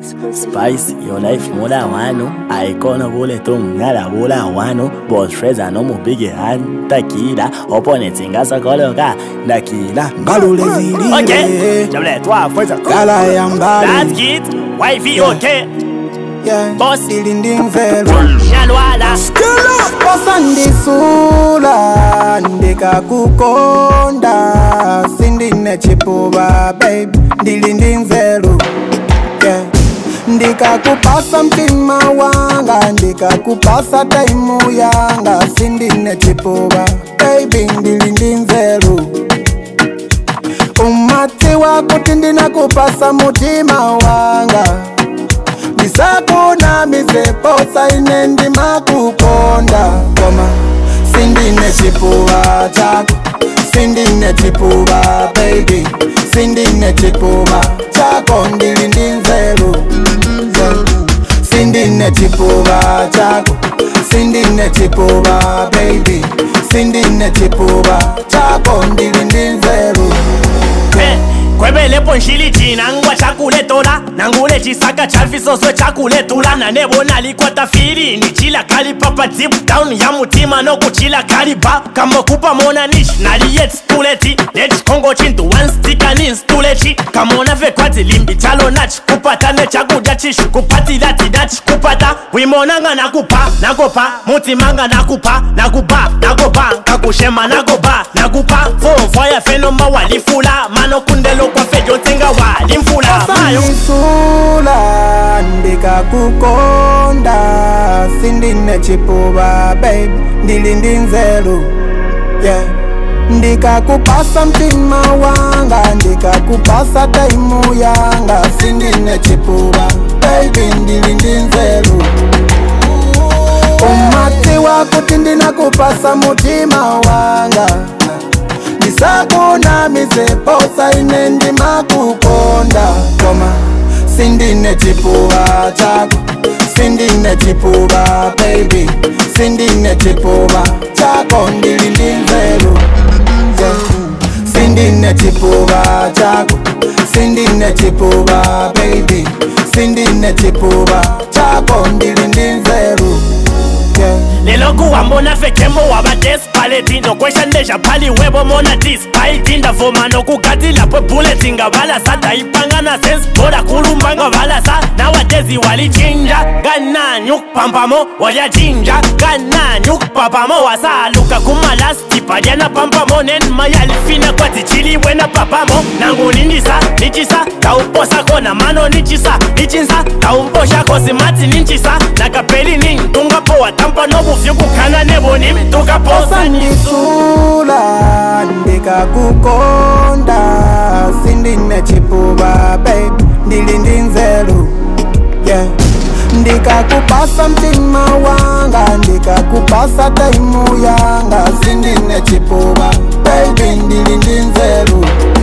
Spice, your life mola wano. Icona gule tum ngala bula wano. Boss Fraser no mubigi hand. Takida, opponents ingasa koloka. Nakila, Balule zili. Okay, Jamle, toi, Fraser. Gala yambali. That's it. Wifey, okay. Yeah. Boss. Dilinding velo. Nyalwala. Bossa ndisula. Ndika kukonda. Sindine chipuba, babe. Dilinding velo. Yeah. Ndika kupasa mtima wanga. Ndika kupasa taimu yanga. Sindine chipuba, baby. Dilinding velo. Umati wako tindina kupasa mutima wanga. Nisakuna miseposa inendi makukonda. Koma sindine chipuba chako. Sindine chipuba baby. Sindine chipuba chako ndilindinzelu. Sindine chipuba chako. Sindine chipuba baby. Sindine chipuba chako ndilindinzelu. Kwebele ponshili jina ngwa chakule tola. Nangule chisaka chafisoso chakule tula. Nanebo nalikwata fili ni chila kali papa deep down ya mutima no kuchila kali ba. Kama kupa mona nish naliyet stuleti. Let's kongo chintu one sticker ni stulechi. Kama unave kwati limbi chalo nach. Kupata ne chakuja chishu kupati lati nach. Kupata wimonanga nakupa nakopa. Mutimanga nakupa nakupa nakopa. Kakushema nakopa nakupa. Fire fenoma walifula. Mano kundelo kwa fejo tenga walimfula. Mayo Sula ndika kukonda. Sindine chipuba babe. Ndilindinzelu. Yeah. Ndika kupasa mtima wanga. Ndika kupasa taimu yanga. Sindine chipuba baby. Ndilindinzelu. Umati wako tindina kupasa mutima wanga. Nisakuna miseposa inendi makukonda. Koma sindine chipuba chako. Sindine chipuba baby. Sindine chipuba chako ndilindinzelu. Sindine chipuba chako. Sindine chipuba baby. Sindine chipuba chako ndilindinzelu. Lelo kuwambona fekemo waba despaleti. No question deja pali webo mona despite. Ndavoma no kukati lapwe bullet. Ngabala sa taipanga na sense boda kulumba ngabala sa. Nowadays wali chinja. Gana nyuk pampamo waya chinja. Gana nyuk papamo wasa luka kumalasti. Pajana pampamo nen mayali fina kwa tichili wena papamo. Nangu nindisa nichisa. Kauposa kona mano nichisa. Nichinsa kaumposha kosi mati ninchisa. Nakapeli ning tunga poa tampa no bufyu kukana nebo nimi tuka posa nisula. Ndika kukonda. Sindine chipuba babe. Ndilindinzelu. Yeah. Ndika kupasa mtima wanga. Ndika kupasa taimu yanga. Sindine chipuba baby. Ndilindinzelu.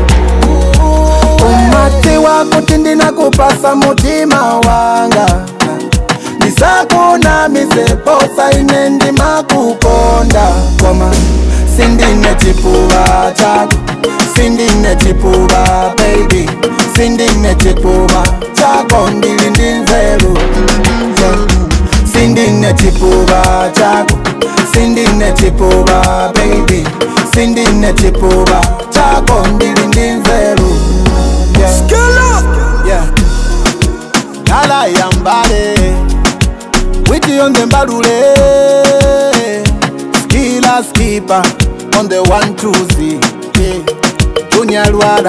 Umati wako tindina kupasa mutima wanga. Nisakuna miseposa inendi makukonda. Koma sindine chipuba chako. Sindine chipuba baby. Sindine chipuba chako ndilindinzelu. Sindine chipuba chako. Sindine chipuba baby. Sindine chipuba chako ndilindinzelu. Yeah. Gala yambale. Witty on the Balule. Skilla skipper on the 1-2-Z. Junior Luada.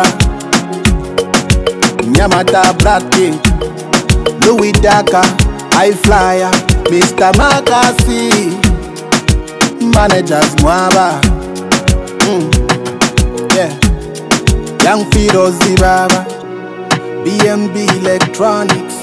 Nyamata Black King. Louis Daka. High Flyer. Mr. Makasi. Managers Mwaba. Yeah. Young Fido Zibaba. BMB Electronics.